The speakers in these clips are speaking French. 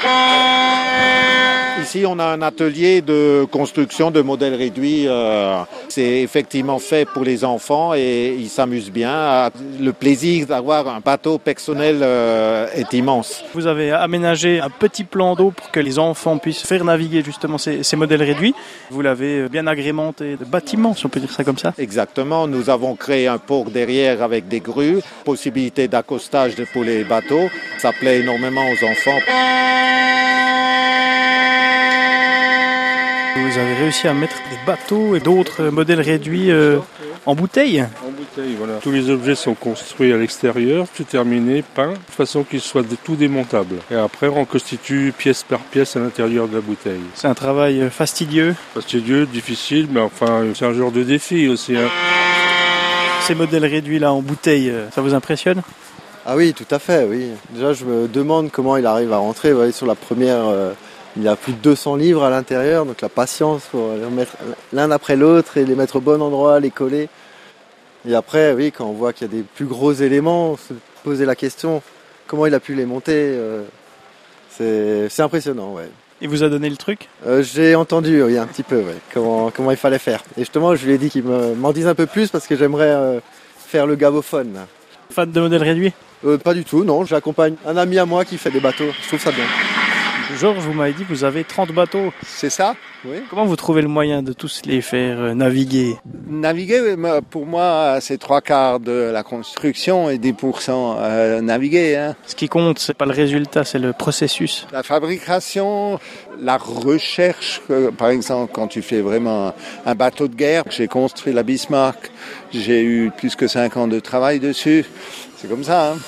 Ici, on a un atelier de construction de modèles réduits. C'est effectivement fait pour les enfants et ils s'amusent bien. Le plaisir d'avoir un bateau personnel est immense. Vous avez aménagé un petit plan d'eau pour que les enfants puissent faire naviguer justement ces modèles réduits. Vous l'avez bien agrémenté de bâtiments, si on peut dire ça comme ça. Exactement. Nous avons créé un port derrière avec des grues, possibilité d'accostage pour les bateaux. Ça plaît énormément aux enfants. Vous avez réussi à mettre des bateaux et d'autres modèles réduits en bouteille. En bouteille, voilà. Tous les objets sont construits à l'extérieur, tout terminé, peint, de façon qu'ils soient tout démontables. Et après, on constitue pièce par pièce à l'intérieur de la bouteille. C'est un travail fastidieux. Fastidieux, difficile, mais enfin, c'est un genre de défi aussi. Ces modèles réduits là en bouteille, ça vous impressionne ? Ah oui, tout à fait, oui. Déjà, je me demande comment il arrive à rentrer. Vous voyez, sur la première... Il y a plus de 200 livres à l'intérieur, donc la patience pour les remettre l'un après l'autre et les mettre au bon endroit, les coller. Et après, oui, quand on voit qu'il y a des plus gros éléments, se poser la question, comment il a pu les monter, c'est impressionnant, ouais. Il vous a donné le truc ? J'ai entendu, oui, un petit peu, ouais, comment il fallait faire. Et justement, je lui ai dit qu'il m'en dise un peu plus parce que j'aimerais faire le gavophone. Fan de modèles réduits ? Pas du tout, non. J'accompagne un ami à moi qui fait des bateaux. Je trouve ça bien. Georges, vous m'avez dit que vous avez 30 bateaux. C'est ça, oui. Comment vous trouvez le moyen de tous les faire naviguer ? Naviguer, pour moi, c'est 3/4 de la construction et 10% naviguer. Hein. Ce qui compte, c'est pas le résultat, c'est le processus. La fabrication, la recherche, par exemple, quand tu fais vraiment un bateau de guerre, j'ai construit la Bismarck, j'ai eu plus que 5 ans de travail dessus. C'est comme ça, hein.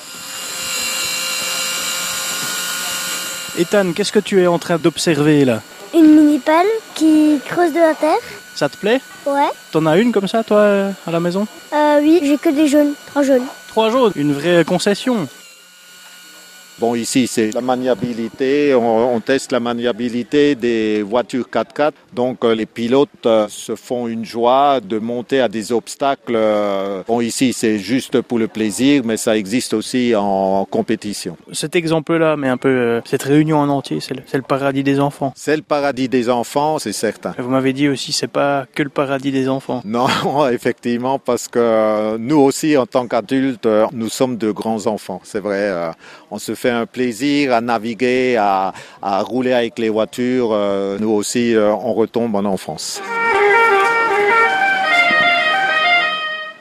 Ethan, qu'est-ce que tu es en train d'observer là ? Une mini-pelle qui creuse de la terre. Ça te plaît ? Ouais. T'en as une comme ça, toi, à la maison ? Oui, j'ai que des jaunes, 3 jaunes. 3 jaunes, une vraie concession. Bon, ici, c'est la maniabilité. On teste la maniabilité des voitures 4x4. Donc, les pilotes se font une joie de monter à des obstacles. Bon, ici, c'est juste pour le plaisir, mais ça existe aussi en compétition. Cet exemple-là, mais un peu cette réunion en entier, c'est le paradis des enfants. C'est le paradis des enfants, c'est certain. Vous m'avez dit aussi, c'est pas que le paradis des enfants. Non, effectivement, parce que nous aussi, en tant qu'adultes, nous sommes de grands enfants. C'est vrai, on se fait un plaisir à naviguer, à rouler avec les voitures. Nous aussi, on retombe en enfance.